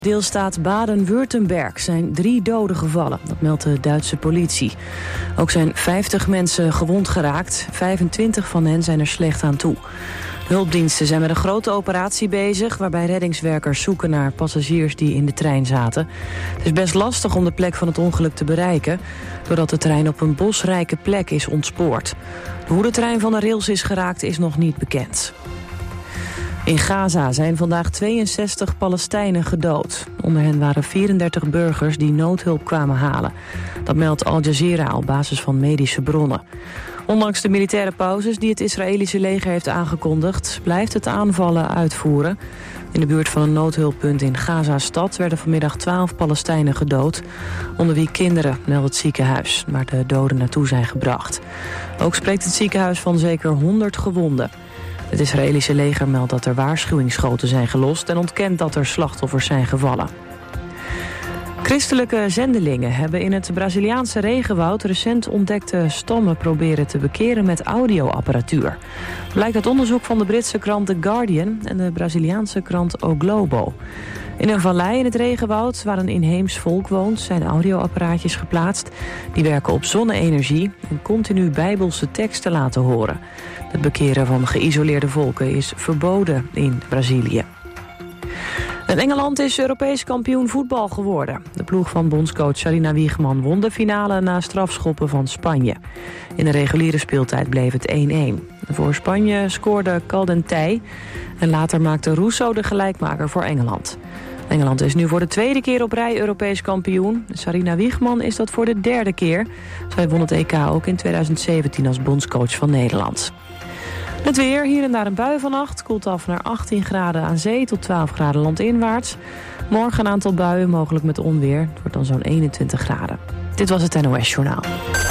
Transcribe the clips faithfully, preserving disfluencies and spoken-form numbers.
Deelstaat Baden-Württemberg zijn drie doden gevallen. Dat meldt de Duitse politie. Ook zijn vijftig mensen gewond geraakt. vijfentwintig van hen zijn er slecht aan toe. De hulpdiensten zijn met een grote operatie bezig, waarbij reddingswerkers zoeken naar passagiers die in de trein zaten. Het is best lastig om de plek van het ongeluk te bereiken, doordat de trein op een bosrijke plek is ontspoord. Hoe de trein van de rails is geraakt is nog niet bekend. In Gaza zijn vandaag tweeënzestig Palestijnen gedood. Onder hen waren vierendertig burgers die noodhulp kwamen halen. Dat meldt Al Jazeera op basis van medische bronnen. Ondanks de militaire pauzes die het Israëlische leger heeft aangekondigd, blijft het aanvallen uitvoeren. In de buurt van een noodhulppunt in Gaza-stad werden vanmiddag twaalf Palestijnen gedood, onder wie kinderen, meldt het ziekenhuis, waar de doden naartoe zijn gebracht. Ook spreekt het ziekenhuis van zeker honderd gewonden. Het Israëlische leger meldt dat er waarschuwingsschoten zijn gelost en ontkent dat er slachtoffers zijn gevallen. Christelijke zendelingen hebben in het Braziliaanse regenwoud recent ontdekte stammen proberen te bekeren met audioapparatuur. Blijkt uit onderzoek van de Britse krant The Guardian en de Braziliaanse krant O Globo. In een vallei in het regenwoud, waar een inheems volk woont, zijn audioapparaatjes geplaatst. Die werken op zonne-energie en continu bijbelse teksten laten horen. Het bekeren van geïsoleerde volken is verboden in Brazilië. En Engeland is Europees kampioen voetbal geworden. De ploeg van bondscoach Sarina Wiegman won de finale na strafschoppen van Spanje. In de reguliere speeltijd bleef het één-één. Voor Spanje scoorde Caldentij en later maakte Russo de gelijkmaker voor Engeland. Engeland is nu voor de tweede keer op rij Europees kampioen. Sarina Wiegman is dat voor de derde keer. Zij won het E K ook in tweeduizend zeventien als bondscoach van Nederland. Het weer, hier en daar een bui vannacht, koelt af naar achttien graden aan zee tot twaalf graden landinwaarts. Morgen een aantal buien, mogelijk met onweer. Het wordt dan zo'n eenentwintig graden. Dit was het N O S Journaal.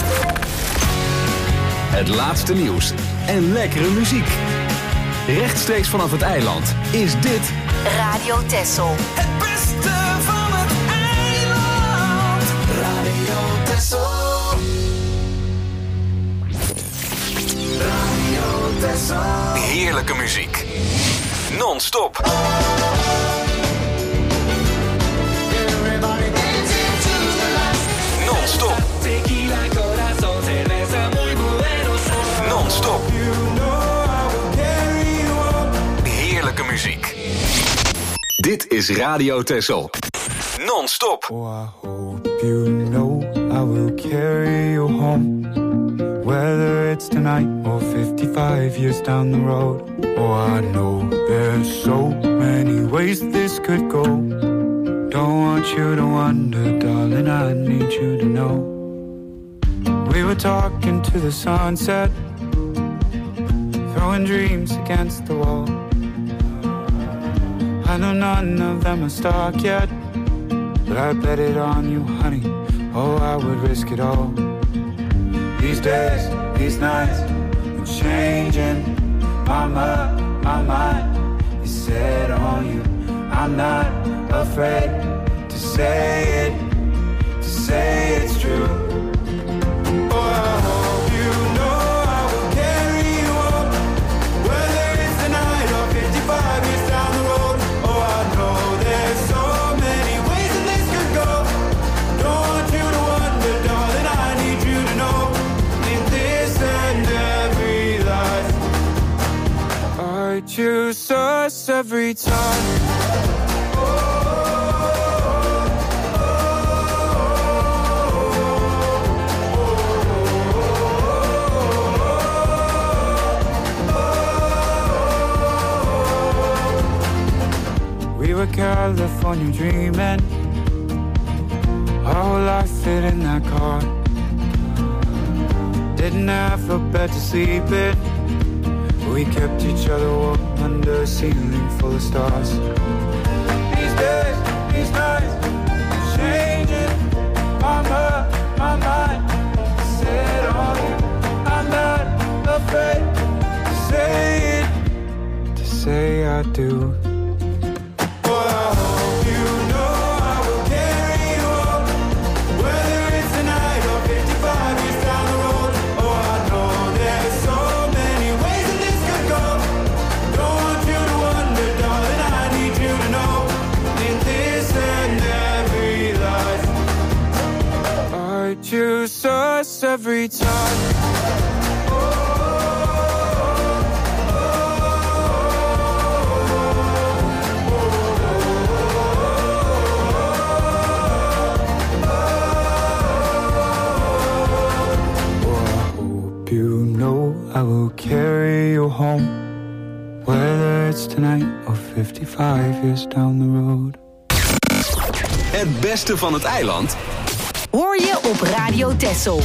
Het laatste nieuws en lekkere muziek. Rechtstreeks vanaf het eiland is dit Radio Texel. Het beste van het eiland. Radio Texel. heerlijke muziek. Non-stop. Non-stop. Non-stop. Heerlijke muziek. Dit is Radio Texel. Non-stop. Oh, I hope you know I will carry you home. Whether it's tonight or fifty-five years down the road. Oh, I know there's so many ways this could go. Don't want you to wonder, darling, I need you to know. We were talking to the sunset, throwing dreams against the wall. I know none of them are stuck yet, but I bet it on you, honey. Oh, I would risk it all. These days, these nights, I'm changing my mind, my mind is set on you. I'm not afraid to say it, to say it's true. Oh, I hope you know I will carry you on, whether it's tonight or fifty-five years down the road. Oh, I know there's so many ways that this could go. Don't want you to wonder, darling, I need you to know. In this and every life, I choose us every time. We were California dreaming, our whole life fit in that car. Didn't have a bed to sleep in, we kept each other warm under a ceiling full of stars. These days, these nights, I'm changing my mind, my mind set on you. I'm not afraid to say it, to say I do. This lost every time. You know I will carry you home, whether it's tonight or fifty-five years down the road. Het beste van het eiland hoor je op Radio Texel.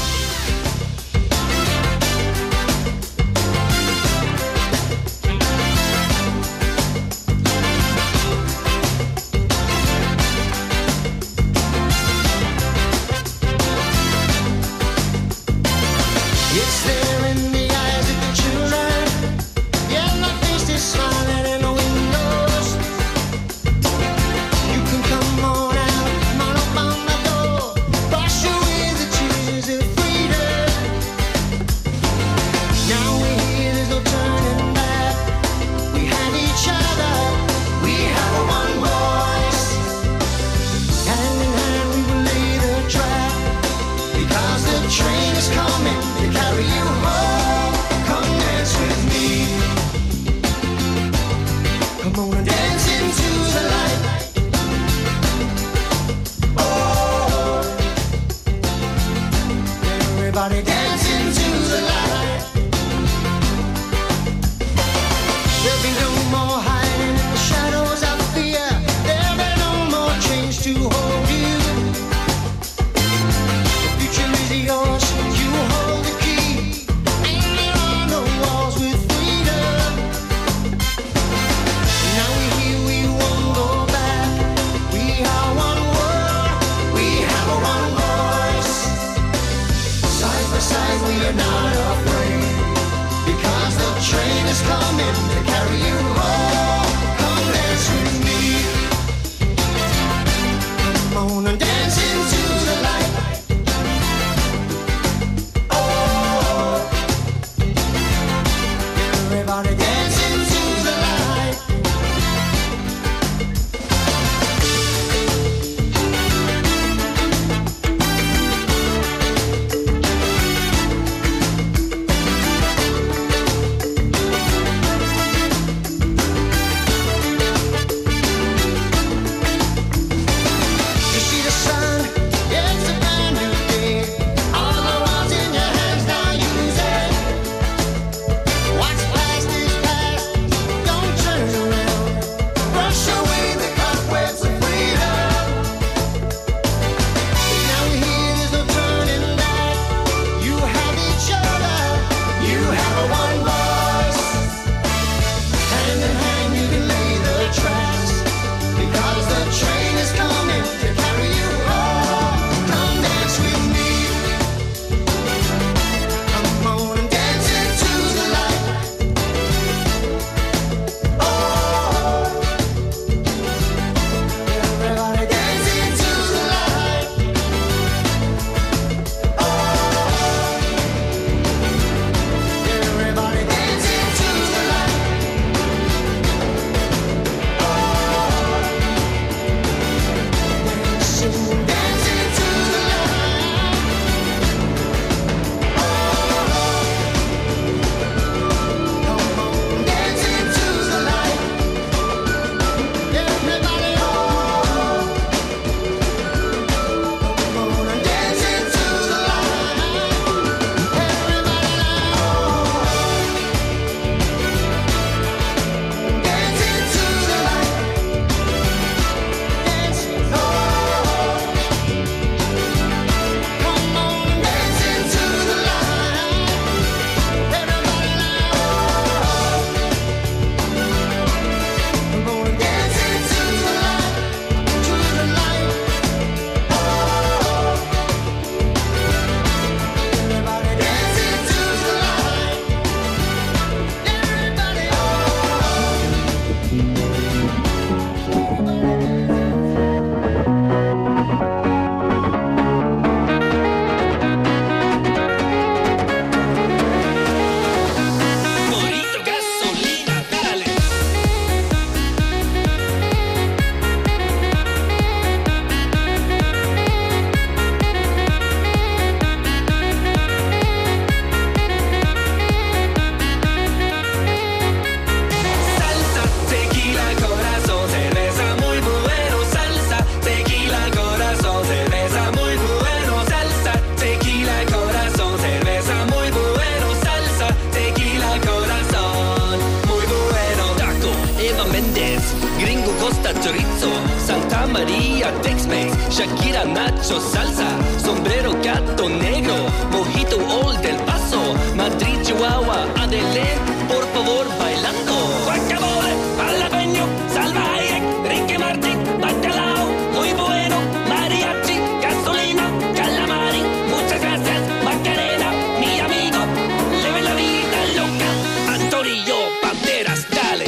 Eva María, Tex-Mex, Shakira, Nacho, salsa, sombrero, gato negro, mojito, Old del Paso, Madrid, Chihuahua, Adele, por favor, bailando. Guacamole, jalapeño, salvaje, Ricky Martin, bacalao, muy bueno, mariachi, gasolina, calamari, muchas gracias, Macarena, mi amigo, leve la vida loca, Antonio Banderas, dale.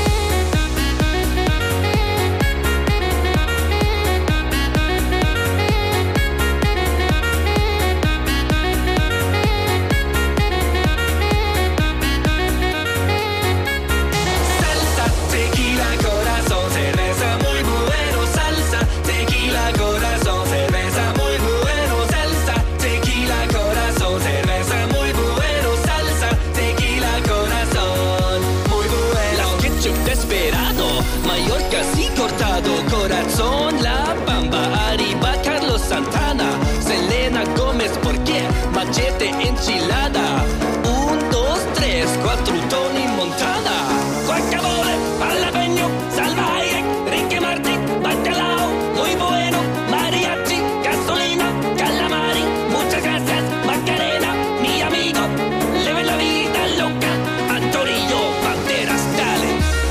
Corazón, La Bamba, Arriba, Carlos Santana, Selena Gómez, ¿por qué? Machete, enchilada, un, dos, tres, cuatro, Tony Montana, guacamole, jalapeño, salvaje, Ricky Martin, bacalao, muy bueno, mariachi, gasolina, calamari, muchas gracias, Macarena, mi amigo, leve la vida loca, Antonio Banderas, dale.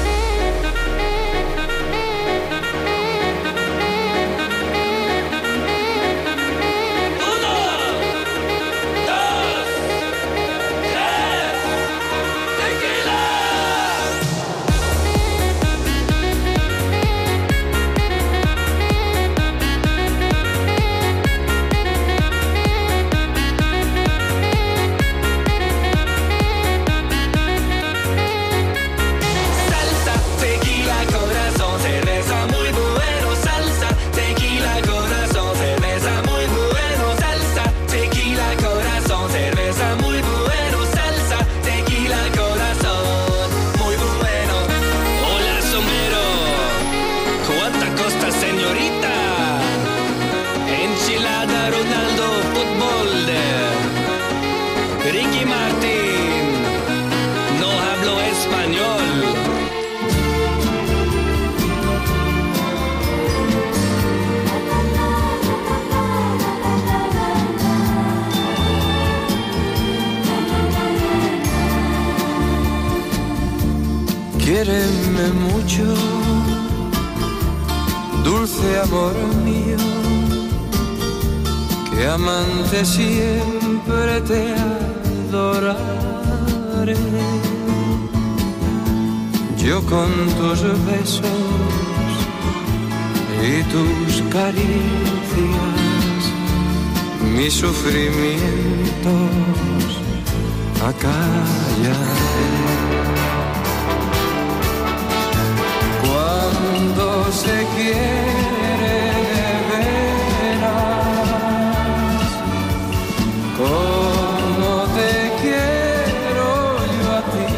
Quiéreme mucho, dulce amor mío, que amante siempre te adoraré. Yo con tus besos y tus caricias, mis sufrimientos acallaré. Cuando se quiere de veras, como te quiero yo a ti,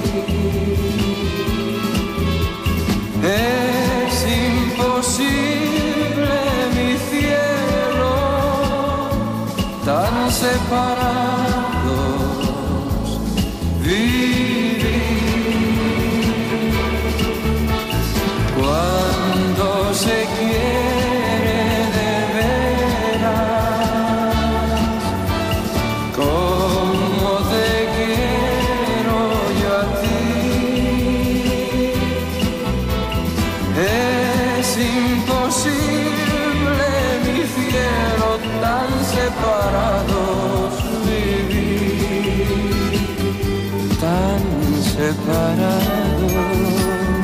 es imposible, mi cielo, tan separados vivir. Cuando se quiere de veras, como te quiero yo a ti, es imposible, mi cielo, tan separados vivir, tan separados.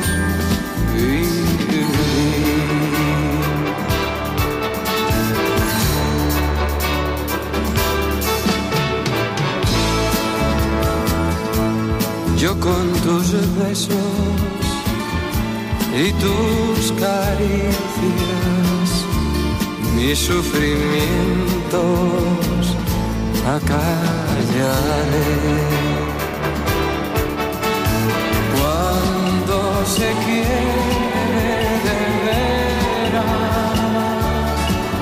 Yo con tus besos y tus caricias, mis sufrimientos acallaré. Cuando se quiere de veras,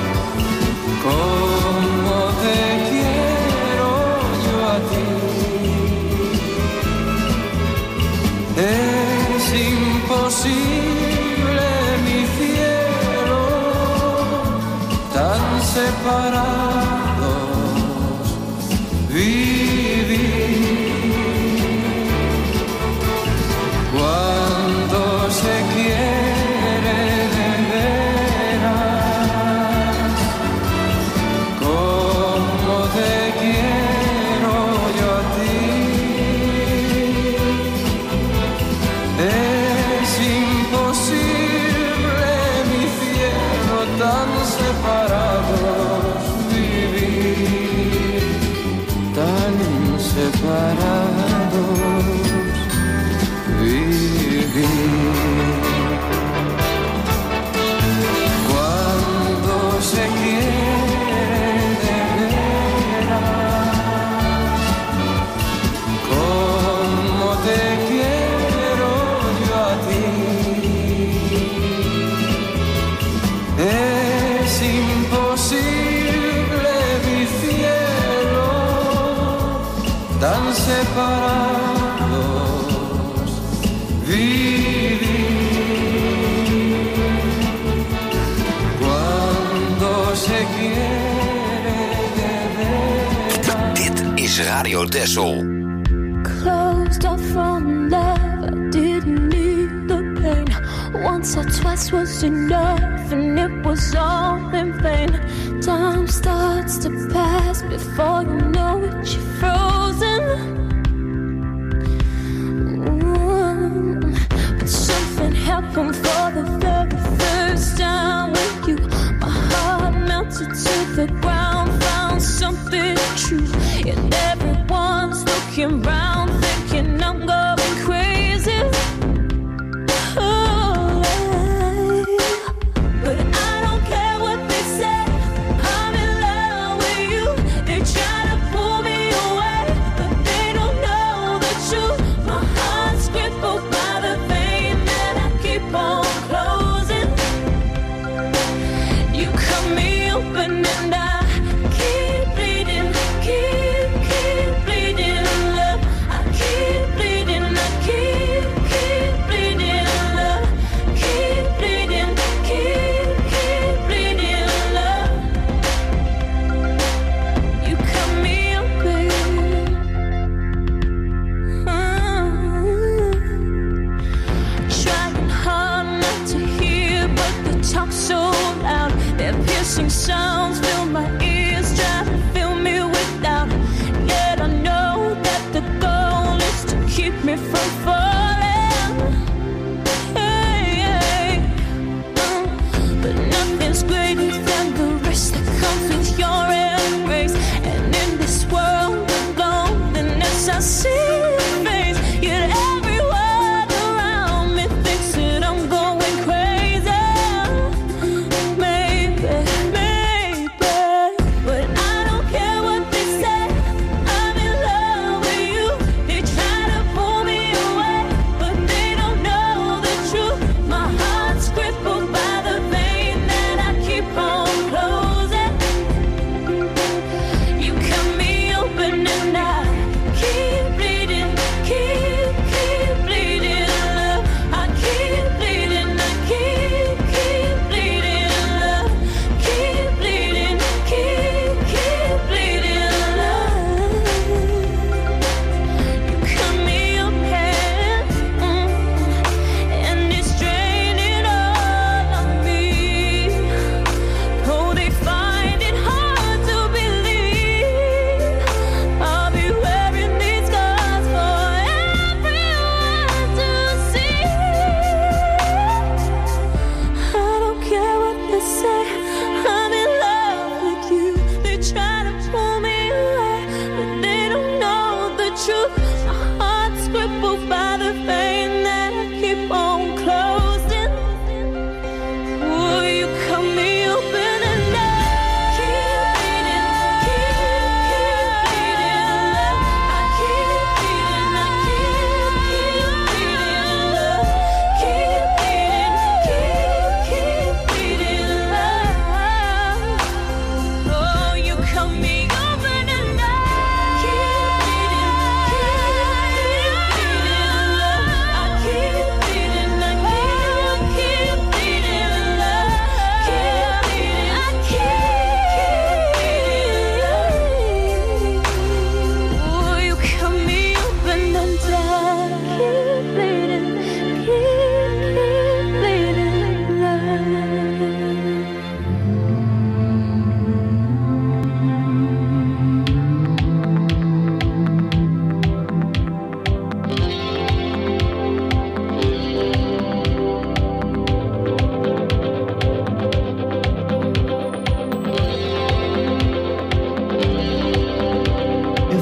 como te quiero yo a ti, es imposible, mi cielo, separados vivir. Cuando se quiere de veras, como te quiero yo a ti, es imposible, mi cielo, tan separados vivir, tan separados vivir. Cuando se quiere de veras, como te quiero yo a ti, es imposible, mi cielo, tan separados vivir. Cuando se quiere de veras. Dit is Radio Texel. Closed off from love, I didn't need the pain. Once or twice was enough, and it was all in vain. Time starts to pass before you know it, you're frozen. Mm. But something happened for the very first time with you. My heart melted to the ground, found something true. And everyone's looking round, thinking I'm going crazy. Oh, but I don't care what they say. I'm in love with you. They try to pull me away, but they don't know the truth. My heart's crippled by the pain that I keep on closing. You cut me open and I keep bleeding, keep, keep bleeding, love. I keep bleeding, I keep, keep bleeding, love. Keep bleeding, keep, keep bleeding, love. You cut me open. Mm. Trying hard not to hear, but the talk so loud. Their piercing sounds fill my ears, try to fill me with doubt. Yet I know that the goal is to keep me from falling. Hey, hey. Mm. But nothing's greater than the risk that comes with your embrace. And in this world of loneliness, I see your face. Yet everyone around me thinks that I'm going crazy. Maybe, maybe, but I don't care what they say. I'm in love with you. They try to pull me away, but they don't know the truth. My heart's crippled by the pain that I keep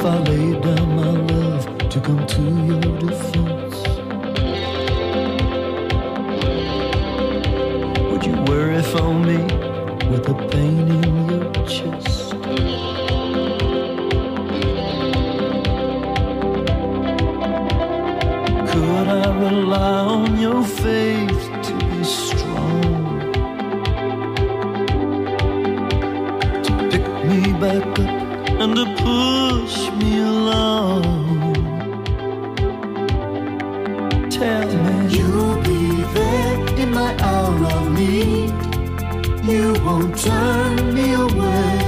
I laid down my love to come to your defense? Would you worry for me with the pain in your chest? Could I rely on your faith to be strong, to pick me back up and to push me along? Tell me you'll be there in my hour of need. You won't turn me away.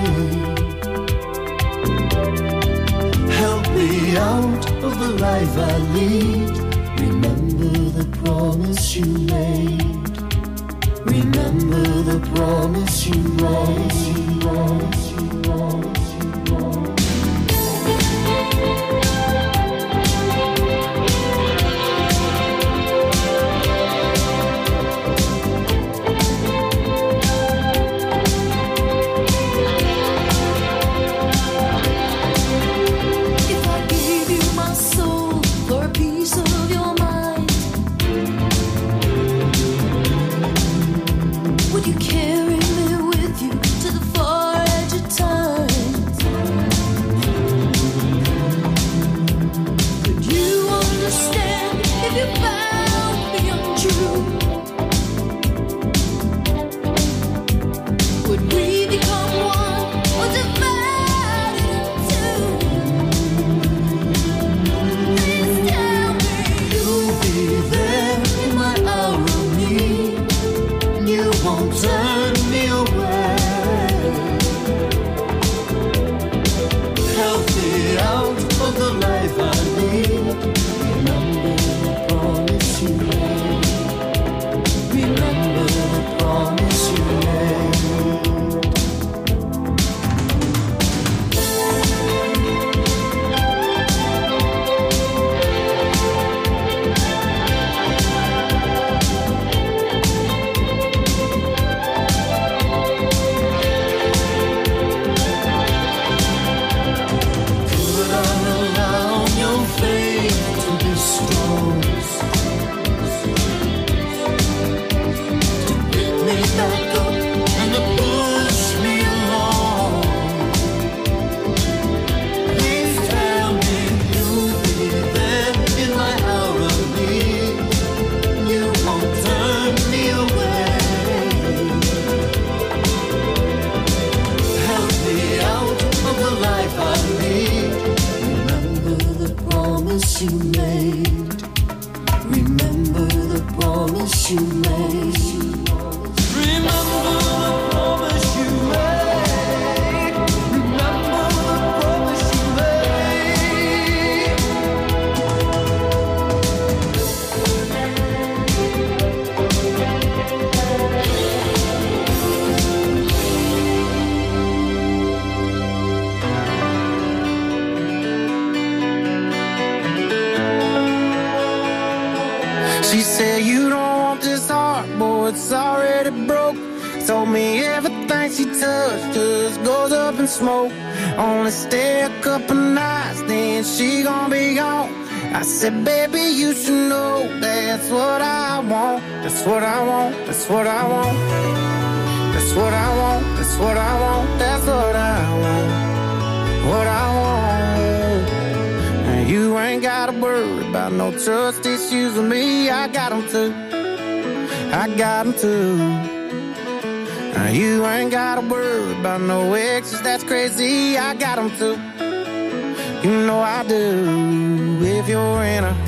Help me out of the life I lead. Remember the promise you made. Remember the promise you made. Smoke, only stay a couple nights, then she gon' be gone. I said, baby, you should know that's what I want. That's what I want. That's what I want. That's what I want. That's what I want. That's what I want. What I want. And you ain't gotta worry about no trust issues with me. I got them too. I got them too. You ain't gotta worry about no exes, that's crazy, I got them too. You know I do, if you're in a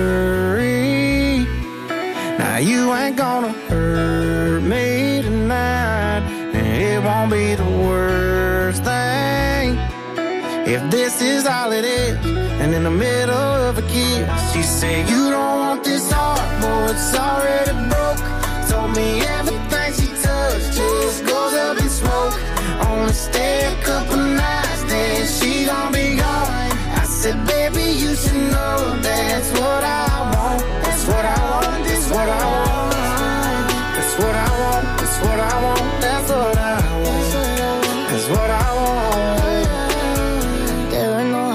hurry. Now you ain't gonna hurt me tonight, and it won't be the worst thing. If this is all it is, and in the middle of a kiss, you say you don't want this heart, boy, it's already broke. Told me everything she touched just goes up in smoke. Only stay a couple nights, then she gon' be gone. I said, baby, you should know that's what I want. That's what I want, that's what I want. That's what I want, that's what I want. That's what I want. That's what I want. There ain't no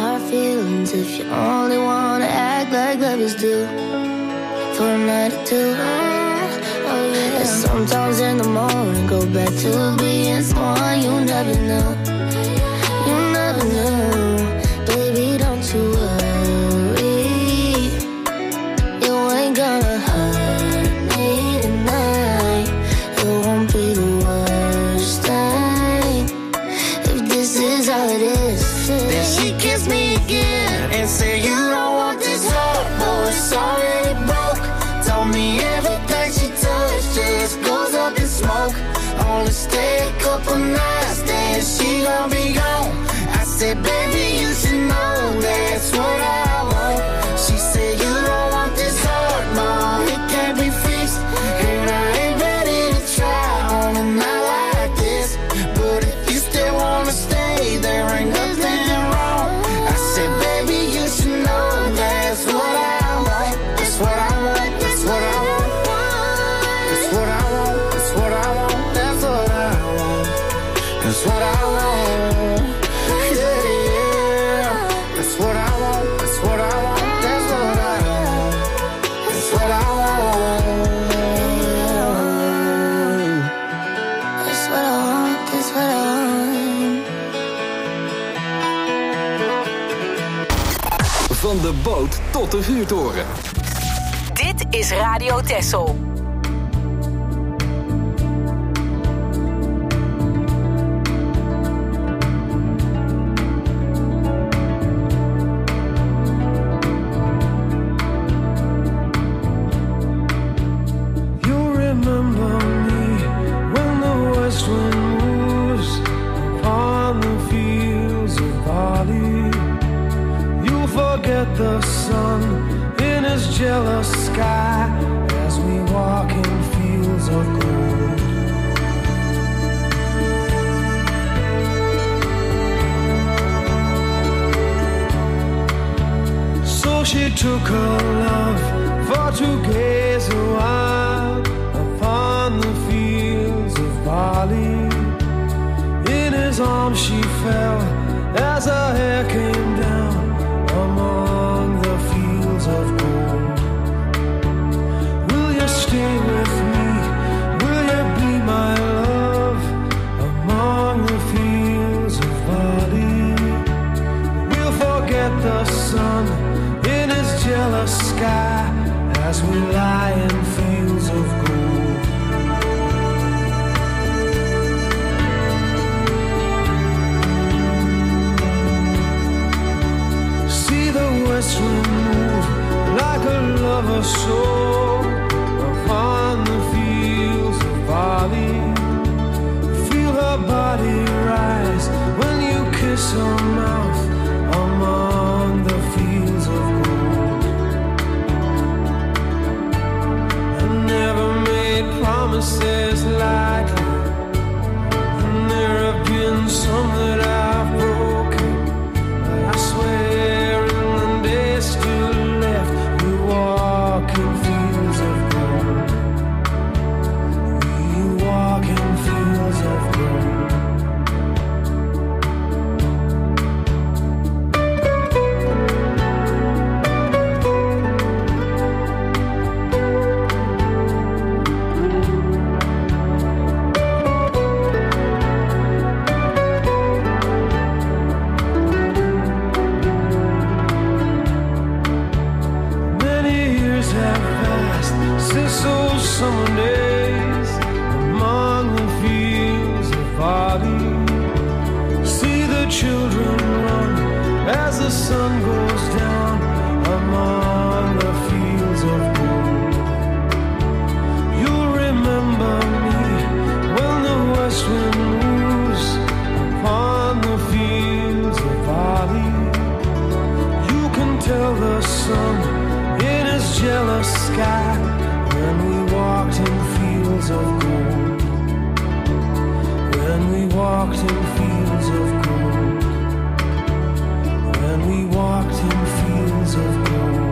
attitude. Oh yeah. And sometimes in the morning, go back to being someone you never knew. You never knew. Baby, don't you worry. You ain't gonna hurt me tonight. It won't be the worst thing. If this is all it is, then she kissed me again and said, you don't want this heart, boy, it's already broke. Told me everything she touched just goes up in smoke. Only stay a couple nights, then she gon' be gone. I said, baby, you should know that's what I want. She said, you don't want this heart, no, it can't be fixed. And I ain't ready to try on a night like this. But if you still wanna stay, there ain't nothing wrong. I said, baby, you should know that's what I want. That's what I want, that's what I want. That's what I want, that's what I want. That's what I want. That's what I want. Yeah, yeah. That's what I want, that's what I want. That's what I want. That's what I want. That's what I want, that's what I want. Van de boot tot de vuurtoren. Dit is Radio Texel. You remember me when the west wind moves upon the fields of barley. You forget the sun in his jealous sky as we walk in fields of gold. So she took her love for to gaze a while upon the fields of barley. In his arms she fell as her hair came down among the fields of gold. Will you stay with me? Will you be my love among the fields of barley? We'll forget the sun in his jealous sky as we lie in fields of gold. See the west wind move like a lover's soul upon the fields of barley. Feel her body rise when you kiss her mouth among the fields of gold. I never made promises lightly, and there have been some that I've broken. But I swear in the days still left, we walk in fields of gold. We walk in fields of gold. Many years have passed since those summer days among the fields of barley. See the children run as the sun goes down among the fields of gold. You'll remember me when the west wind moves upon the fields of barley. You can tell the sun in his jealous sky when we walked in fields of gold. When we walked in fields of gold. When we walked in fields of gold.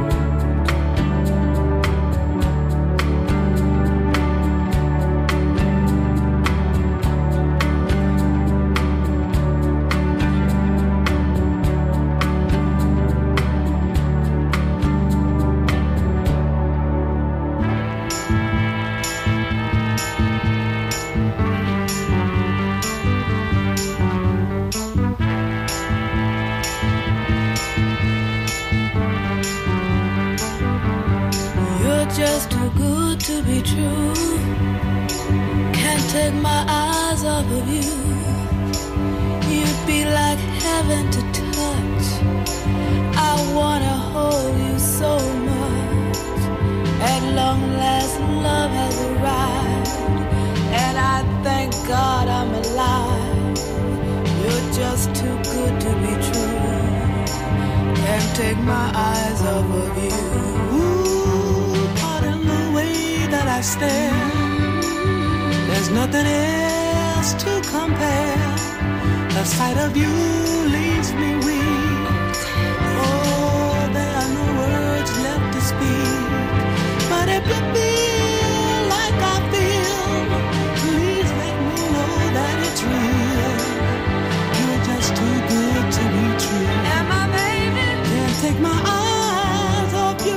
true. Can't take my eyes off of you. You'd be like heaven to touch. I wanna hold you so much. At long last, love has arrived, and I thank God I'm alive. You're just too good to be true. Can't take my eyes off of you. Ooh, pardon the way that I stare. There's nothing else to compare. The sight of you leaves me weak. Oh, there are no words left to speak. But if you feel like I feel, please let me know that it's real. You're just too good to be true. And my baby can't take my eyes off you.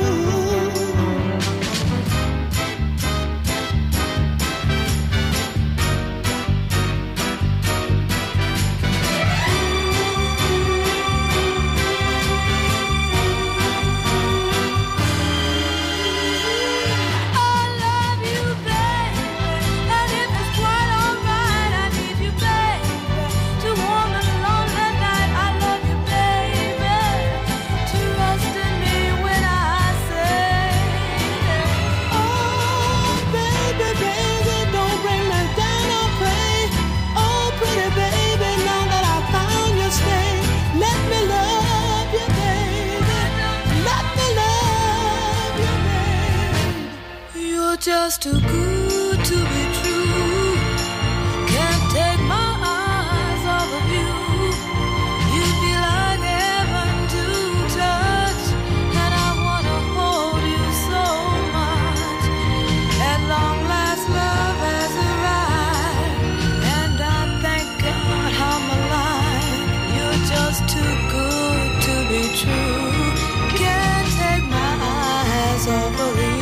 Just too good to be true. Can't take my eyes off of you. You'd be like heaven to touch, and I wanna hold you so much. At long last, love has arrived, and I thank God I'm alive. You're just too good to be true. Can't take my eyes off of you.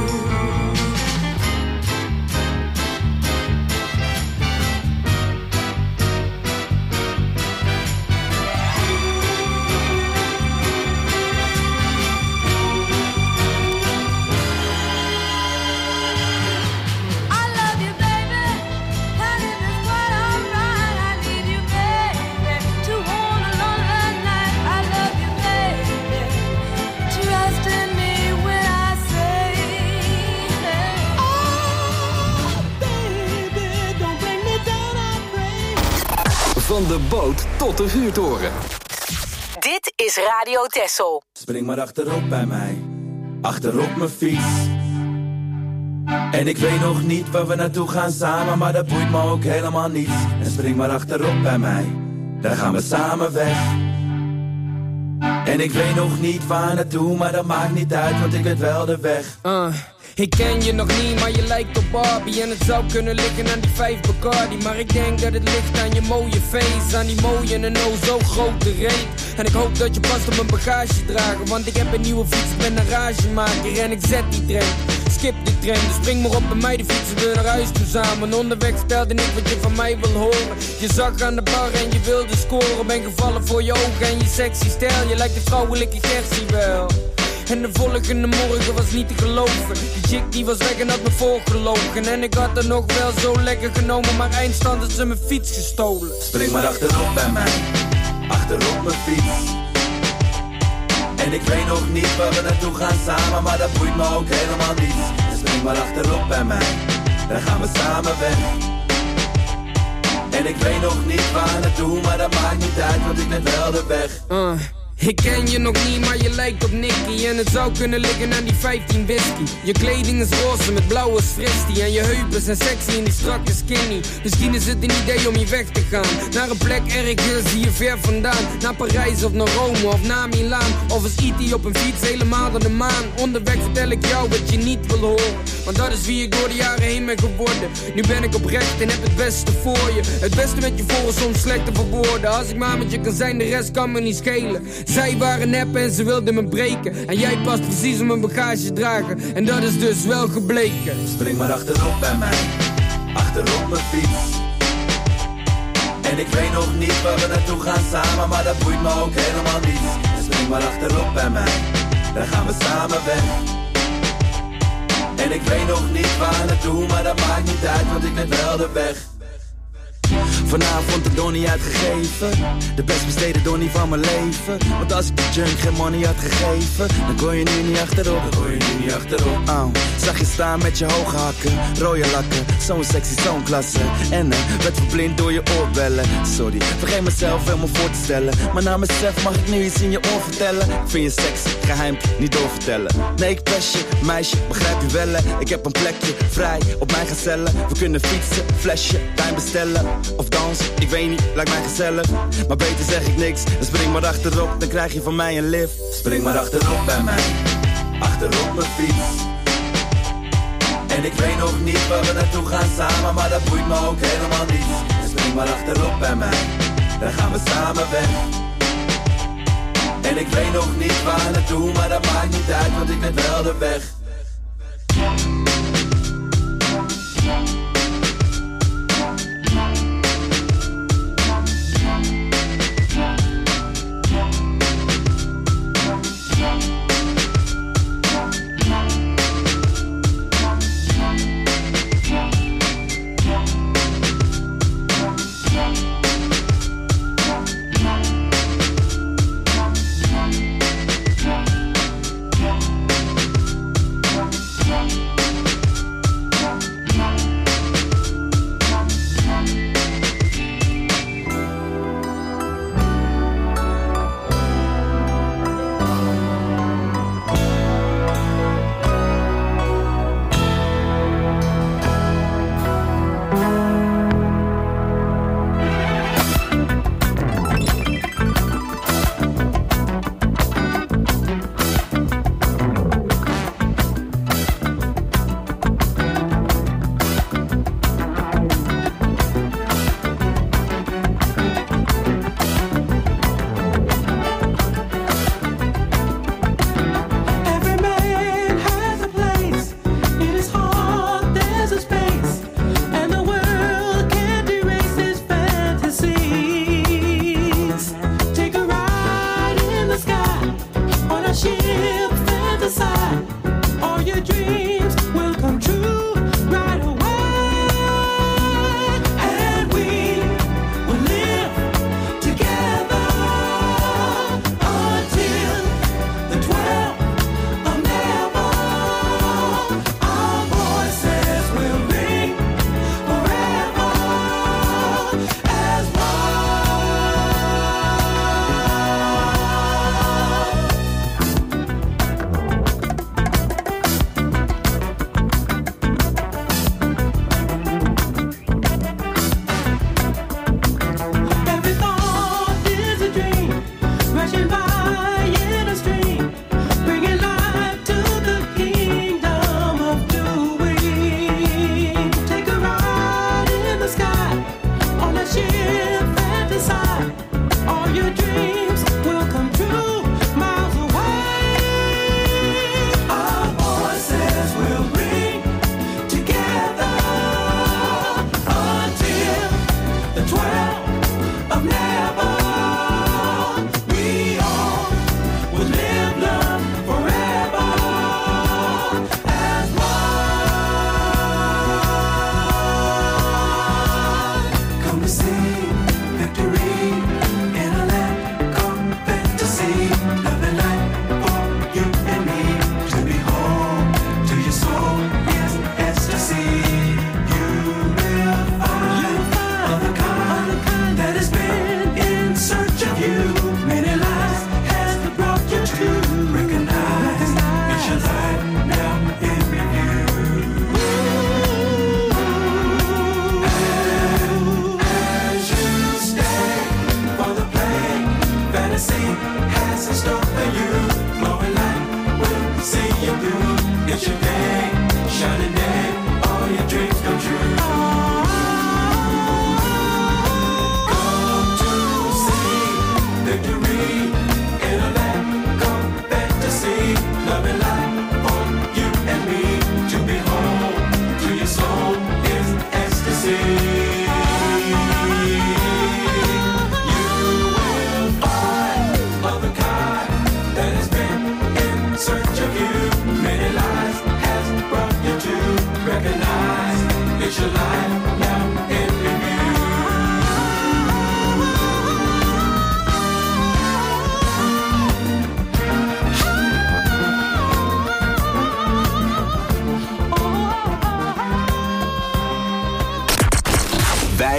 Van de boot tot de vuurtoren. Dit is Radio Texel. Spring maar achterop bij mij, achterop mijn fiets. En ik weet nog niet waar we naartoe gaan samen, maar dat boeit me ook helemaal niet. En spring maar achterop bij mij, dan gaan we samen weg. En ik weet nog niet waar naartoe, maar dat maakt niet uit, want ik weet wel de weg. Uh. Ik ken je nog niet, maar je lijkt op Barbie. En het zou kunnen liggen aan die vijf Bacardi. Maar ik denk dat het ligt aan je mooie face. Aan die mooie en oh zo grote reet. En ik hoop dat je past op mijn bagage dragen. Want ik heb een nieuwe fiets, ik ben een ragemaker. En ik zet die trein, skip die trein. Dus spring maar op bij mij, die fietsen we naar huis toe samen. Onderweg vertelde ik wat je van mij wil horen. Je zag aan de bar en je wilde scoren. Ben gevallen voor je ogen en je sexy stijl. Je lijkt de vrouwelijke Gertie wel. En de volgende morgen was niet te geloven. Die chick die was weg en had me voorgelogen. En ik had er nog wel zo lekker genomen, maar eindstand had ze mijn fiets gestolen. Spring maar achterop bij mij, achterop mijn fiets. En ik weet nog niet waar we naartoe gaan samen, maar dat boeit me ook helemaal niet. Dus spring maar achterop bij mij, dan gaan we samen weg. En ik weet nog niet waar naartoe, maar dat maakt niet uit, want ik weet wel de weg. Uh. Ik ken je nog niet, maar je lijkt op Nicky. En het zou kunnen liggen aan die vijftien whisky. Je kleding is roze met blauwe fristie. En je heupen zijn sexy en die strakke skinny. Misschien is het een idee om hier weg te gaan. Naar een plek ergens hier ver vandaan. Naar Parijs of naar Rome of naar Milaan. Of als E T op een fiets helemaal naar de maan. Onderweg vertel ik jou wat je niet wil horen. Want dat is wie ik door de jaren heen ben geworden. Nu ben ik oprecht en heb het beste voor je. Het beste met je voor is soms slecht te verwoorden. Als ik maar met je kan zijn, de rest kan me niet schelen. Zij waren nep en ze wilden me breken. En jij past precies op mijn bagage dragen. En dat is dus wel gebleken. Spring maar achterop bij mij, achterop mijn fiets. En ik weet nog niet waar we naartoe gaan samen, maar dat boeit me ook helemaal niet. Dus spring maar achterop bij mij, dan gaan we samen weg. En ik weet nog niet waar naartoe, maar dat maakt niet uit, want ik weet wel de weg. Vanavond de donnie uitgegeven, de best besteden donnie van mijn leven. Want als ik de junk geen money had gegeven, dan kon je nu niet achterop. Dan kon je nu niet achterop. Oh, zag je staan met je hoge hakken, rode lakken, zo'n sexy, zo'n klasse. En uh, werd verblind door je oorbellen. Sorry, vergeet mezelf helemaal voor te stellen. Maar na mezelf mag ik nu iets in je oor vertellen. Ik vind je sexy, geheimpje, niet doorvertellen. Nee, ik pest je, meisje, begrijp je wel. Ik heb een plekje vrij op mijn gazelle. We kunnen fietsen, flesje, wijn bestellen. Of dansen, ik weet niet, lijkt mij gezellig. Maar beter zeg ik niks, dan spring maar achterop. Dan krijg je van mij een lift. Spring maar achterop bij mij, achterop mijn fiets. En ik weet nog niet waar we naartoe gaan samen, maar dat boeit me ook helemaal niet. Dus spring maar achterop bij mij, dan gaan we samen weg. En ik weet nog niet waar naartoe, maar dat maakt niet uit, want ik weet wel de weg.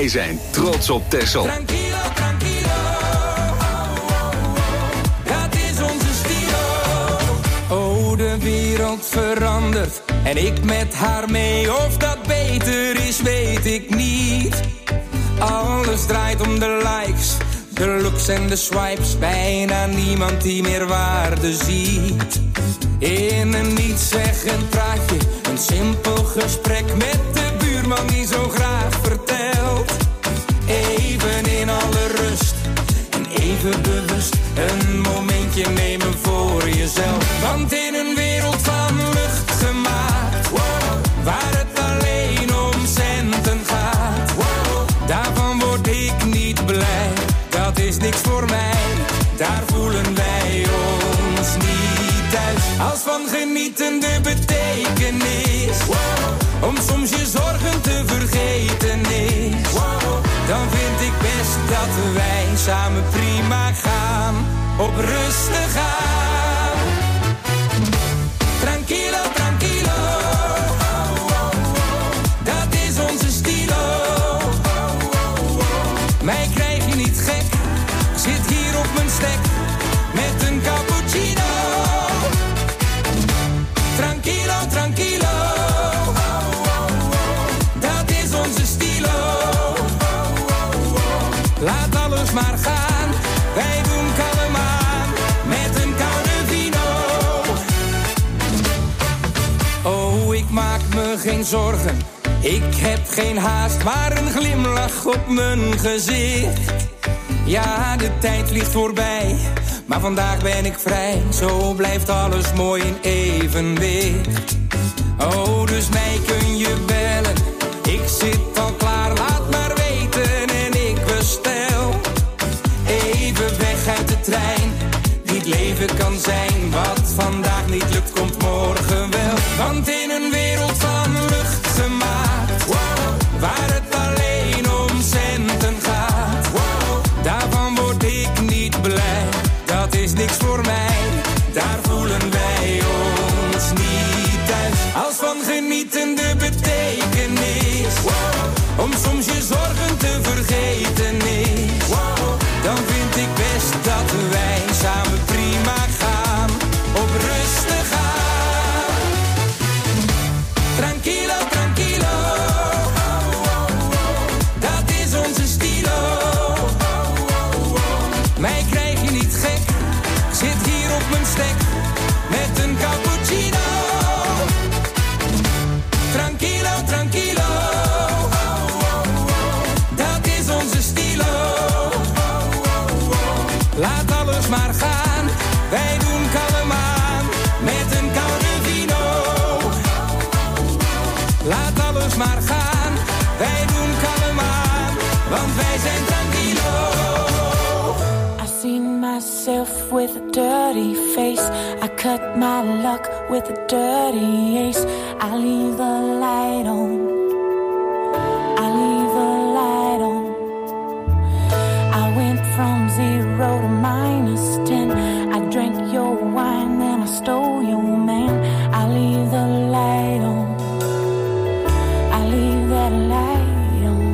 Wij zijn trots op Texel. Tranquilo, tranquilo. Dat is onze stilo. Oh, de wereld verandert en ik met haar mee. Of dat beter is, weet ik niet. Alles draait om de likes, de looks en de swipes. Bijna niemand die meer waarde ziet. In een nietszeggend praatje, een simpel gesprek met de buurman die zo graag vertelt. Even in alle rust en even bewust een momentje nemen voor jezelf. Want in een wereld van lucht gemaakt, wow, waar het alleen om centen gaat, wow, daarvan word ik niet blij. Dat is niks voor mij, daar voelen wij ons niet thuis. Als van genieten de betekenis, wow, om soms je zorgen te vergeten is, wow, dan vind ik best dat wij samen prima gaan, op rustig aan. Tranquilo, tranquilo, dat is onze stilo. Mij krijg je niet gek, zit hier op mijn stek met een cappuccino. Tranquilo, tranquilo, dat is onze stilo. Laat alles maar gaan, wij doen kalm aan met een koude vino. Oh, ik maak me geen zorgen, ik heb geen haast, maar een glimlach op mijn gezicht. Ja, de tijd vliegt voorbij, maar vandaag ben ik vrij. Zo blijft alles mooi in evenwicht. Oh, dus mij kun je bellen, ik zit al klaar, laat maar weten en ik bestel. Even weg uit de trein, die het leven kan zijn. Wat vandaag niet lukt, komt morgen wel. Want in een wereld van lucht gemaakt, wow, waar het alleen om centen gaat, wow, daarvan word ik niet blij. Dat is niks voor mij, daar voelen wij ons niet thuis. Als van genieten de betekenis, wow, om soms je zorgen te vergeten is, wow, dan vind ik best dat wij samen prima gaan, op rustig aan. Tranquilo, tranquilo, dat is onze stilo. Mij krijg je niet gek, zit hier op mijn stek met een cappuccino. Tranquilo, tranquilo, dat is onze stilo. Laat alles maar gaan, wij doen kalm aan met een koude vino. Laat alles maar gaan, wij doen kalm aan, want wij zijn tranquilo. I seen myself with a dirty face. I cut my luck with a dirty ace. I leave the light on. I leave the light on. I went from zero to minus ten. I drank your wine, then I stole your man. I leave the light on. I leave that light on.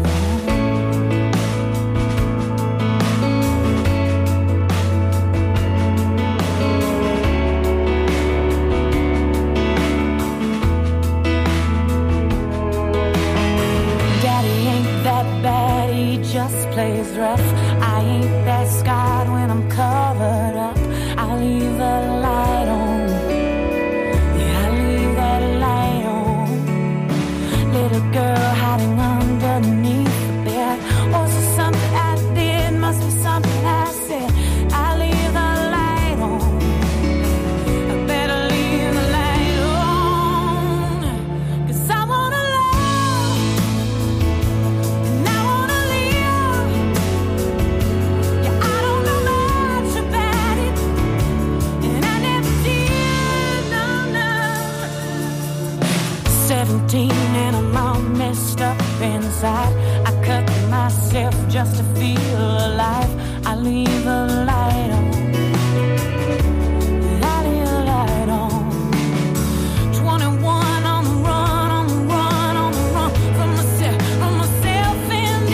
Just plays rough. I ain't that scarred when I'm covered up. I leave the light on. Yeah, I leave that light on. Little girl hiding underneath the bed. Was it something I did? Must be something I said. I leave the light on. I better leave the light on. 'Cause I wanna love and I wanna seventeen and I'm all messed up inside. I cut myself just to feel alive. I leave the light on. I leave the light on. twenty-one on the run, on the run, on the run from myself, from myself and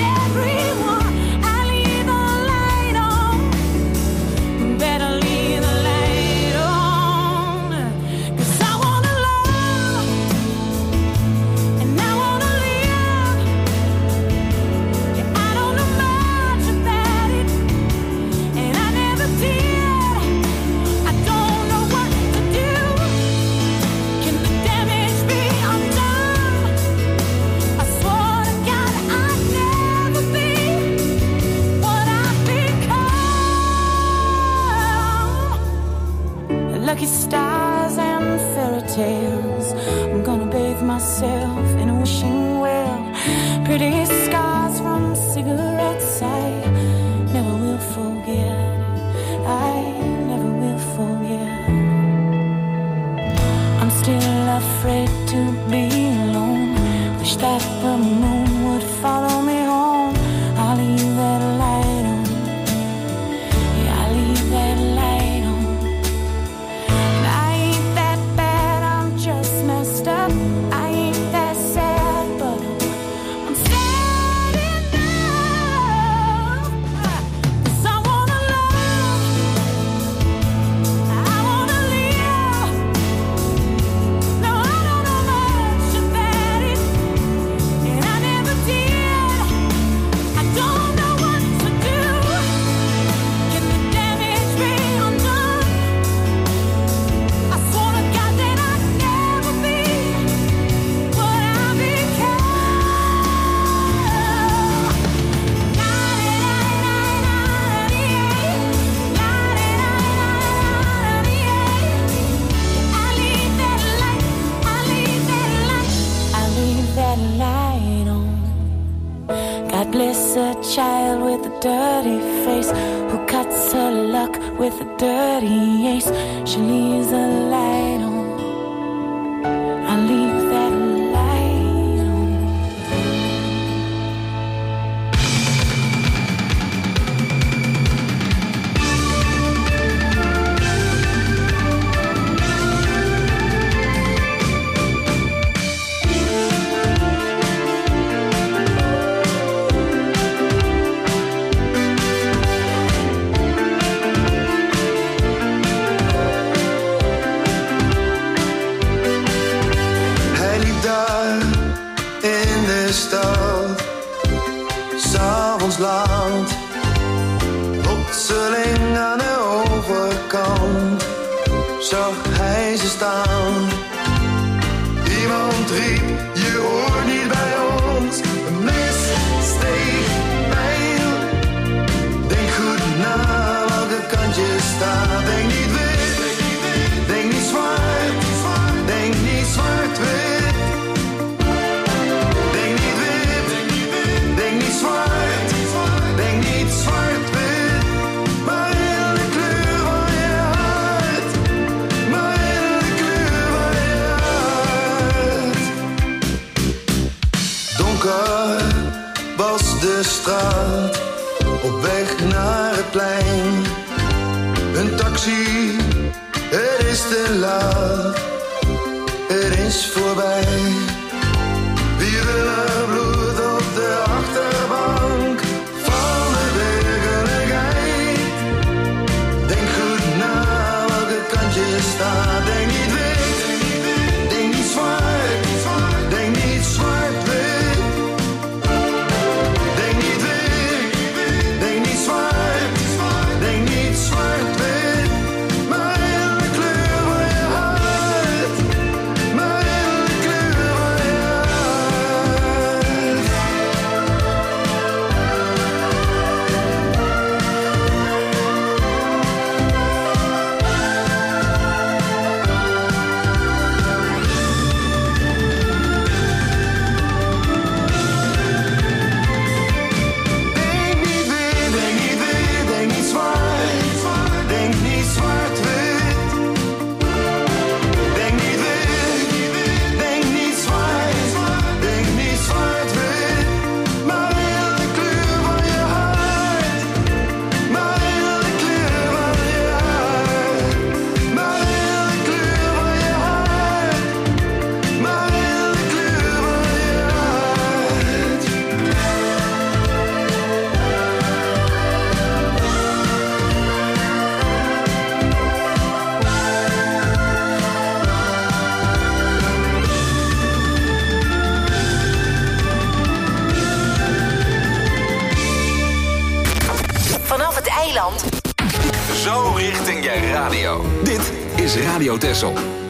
child with a dirty face who cuts her luck with a dirty ace. She leaves the light on. I leave that light on. Land, plotseling aan de overkant zag hij ze staan. Iemand riep, je hoort niet bij ons. Een mes steekt pijl. Denk goed na welke kant je staat. Denk niet wit, denk niet zwart, denk niet zwart-wit. Denk niet wit, denk niet zwart. Denk niet zwart-wit, maar in de kleur van je hart. Maar in de kleur van je hart. Donker was de straat, op weg naar het plein. Een taxi, het is te laat, het is voorbij. Wieren bloed op de achterbank. Denk niet wit, denk niet zwart, denk niet zwart-wit. Denk niet wit, denk niet zwart, denk niet zwart-wit. Maar in de kleur van je hart, maar in de kleur van je Zo richting je radio. Dit is Radio Texel.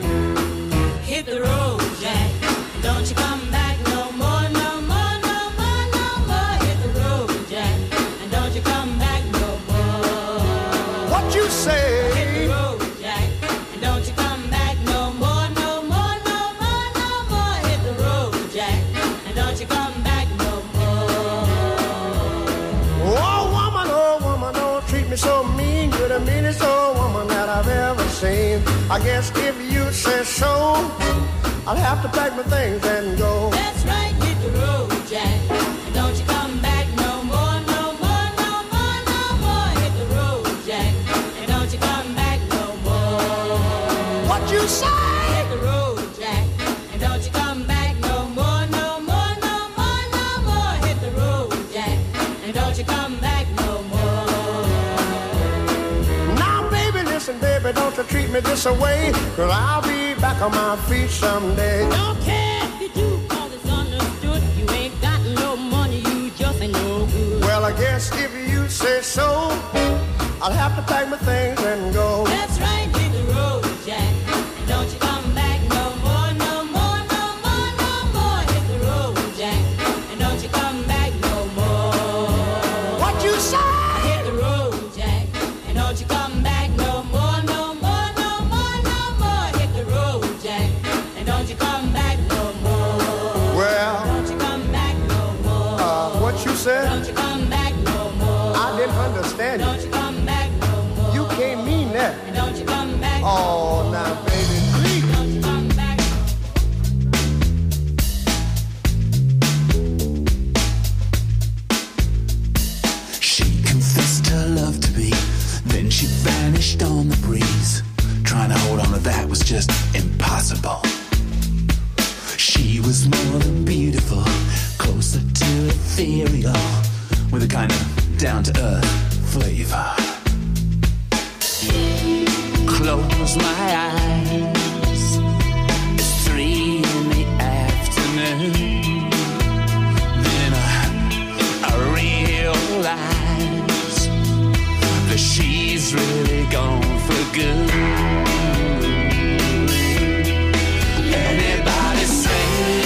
Hit the road, Jack. Don't you come back no more, no more, no more, no more. Hit the road, Jack. And don't you come back no more. What you say? Hit the road, Jack. And don't you come back no more, no more, no more, no more. Hit the road, Jack. And don't you come back no more. Oh woman, oh woman, don't treat me so mean. You're the meanest old woman that I've ever seen. I guess if you say so, I'll have to pack my things and go. That's right, hit the road, Jack. And don't you come back no more, no more, no more, no more. Hit the road, Jack. And don't you come back no more. What you say? Hit the road, Jack. And don't you come back no more, no more, no more, no more. Hit the road, Jack. And don't you come back no more. Now, baby, listen, baby, don't you treat me this away, 'cause I'll be back on my feet someday. Don't care if you do, 'cause it's understood. You ain't got no money, you just ain't no good. Well, I guess if you say so, I'll have to pack my things and go. That's right, hit the road, Jack. And don't you come back no more, no more, no more, no more. Hit the road, Jack. And don't you come back no more. What you say? Hit the road, Jack. And don't you come back no more, no more, no more, no more. Hit the road, Jack. And don't you come back no more. Well, don't you come back no more. Uh, what you said? Don't you come back no understand Don't you come back no more. You can't mean that. Don't you come back no Oh, more. now, baby, please. Don't you come back. She confessed her love to me, then she vanished on the breeze. Trying to hold on to that was just impossible. She was more than beautiful, closer to ethereal, with a kind of down-to-earth flavor. Close my eyes, it's three in the afternoon. Then I, I realize that she's really gone for good. Anybody say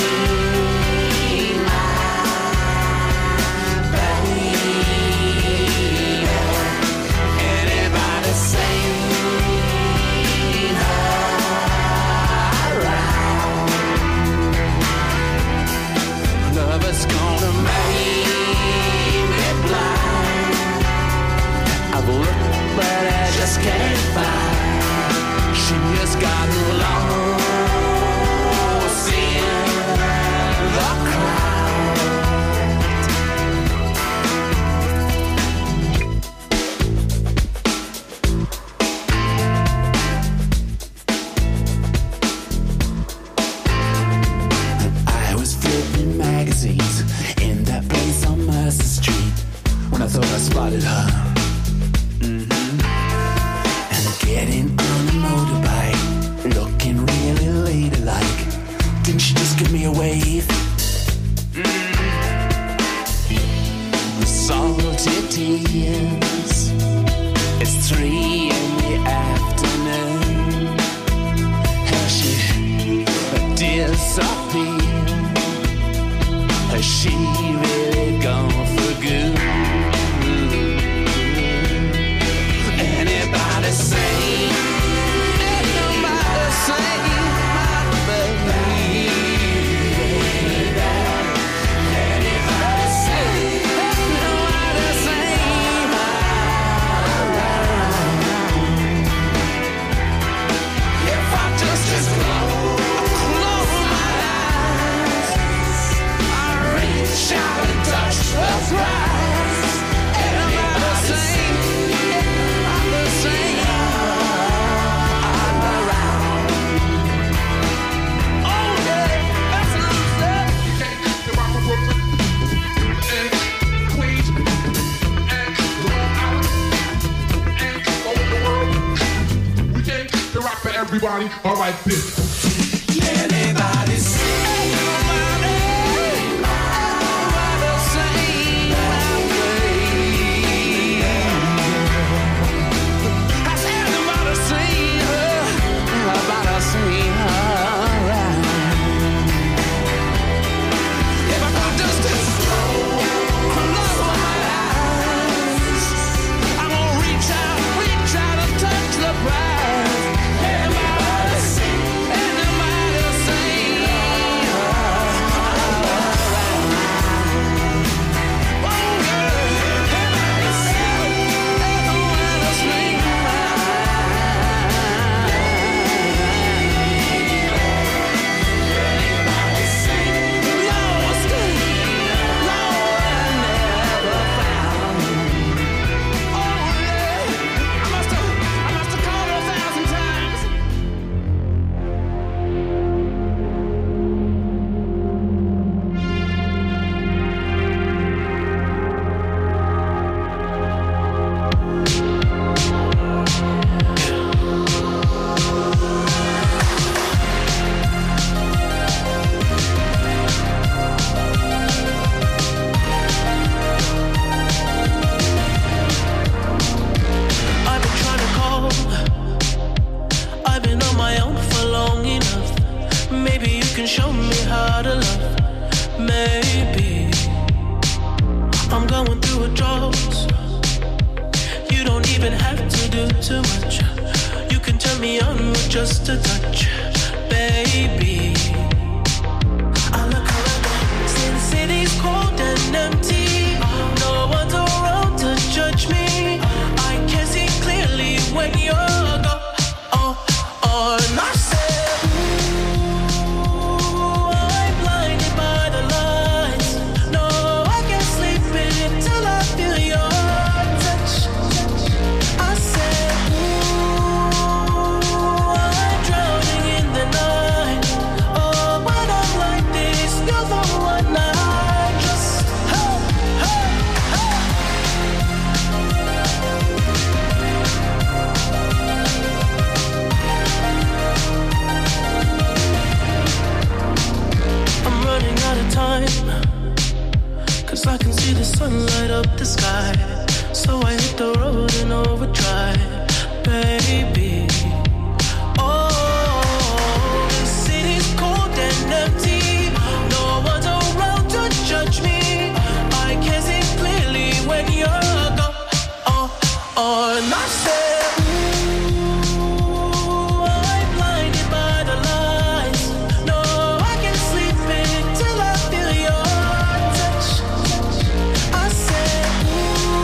it's gonna make me blind. I've looked, but I just can't find. She has gotten lost in the crowd. I was flipping magazines in that place on Mercer Street when I thought I spotted her. Mm-hmm. And getting on a motorbike, looking really ladylike. Didn't she just give me a wave? Mm-hmm. Salty tears. It's three in the afternoon. How she disappeared. Has she really gone for good? Anybody say, anybody say, my baby? Anybody say, anybody say, if I just, just close, close my eyes, reach out and touch the prize. Everybody sing, everybody sing, all around. Oh yeah, that's what I'm saying. You can't keep the rock from Brooklyn and Queens and Long Island and all over the world. We can't keep the rock for everybody. All right, this. Anybody sing. Show me how to love. Maybe I'm going through a drought. You don't even have to do too much. You can turn me on with just a touch.